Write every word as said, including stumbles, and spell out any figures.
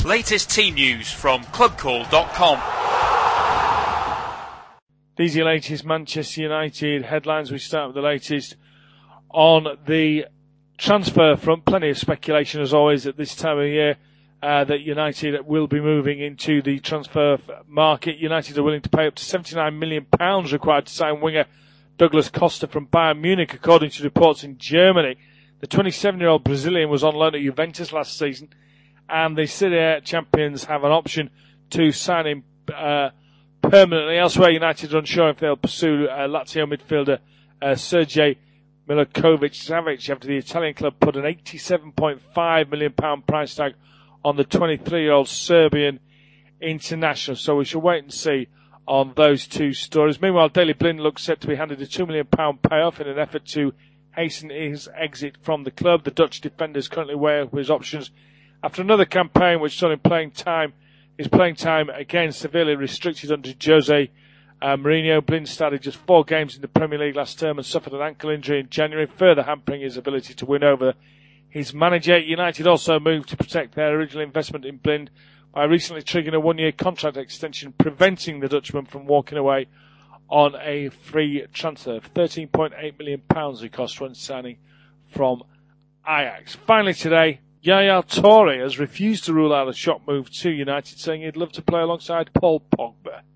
Latest team news from club call dot com. These are your latest Manchester United headlines. We start with the latest on the transfer front. Plenty of speculation, as always, at this time of year uh, that United will be moving into the transfer market. United are willing to pay up to seventy-nine million pounds required to sign winger Douglas Costa from Bayern Munich, according to reports in Germany. The twenty-seven-year-old Brazilian was on loan at Juventus last season, and the Serie A champions have an option to sign him uh, permanently. Elsewhere, United are unsure if they'll pursue uh, Lazio midfielder uh, Sergej Milinkovic-Savic after the Italian club put an eighty-seven point five million pounds price tag on the twenty-three-year-old Serbian international. So we shall wait and see on those two stories. Meanwhile, Daley Blind looks set to be handed a two million pounds payoff in an effort to hasten his exit from the club. The Dutch defender is currently weighing his options after another campaign which saw him playing time, his playing time again severely restricted under Jose uh, Mourinho. Blind started just four games in the Premier League last term and suffered an ankle injury in January, further hampering his ability to win over his manager. United also moved to protect their original investment in Blind by recently triggering a one-year contract extension, preventing the Dutchman from walking away on a free transfer. thirteen point eight million pounds he cost when signing from Ajax. Finally today, Yaya Toure has refused to rule out a shock move to United, saying he'd love to play alongside Paul Pogba.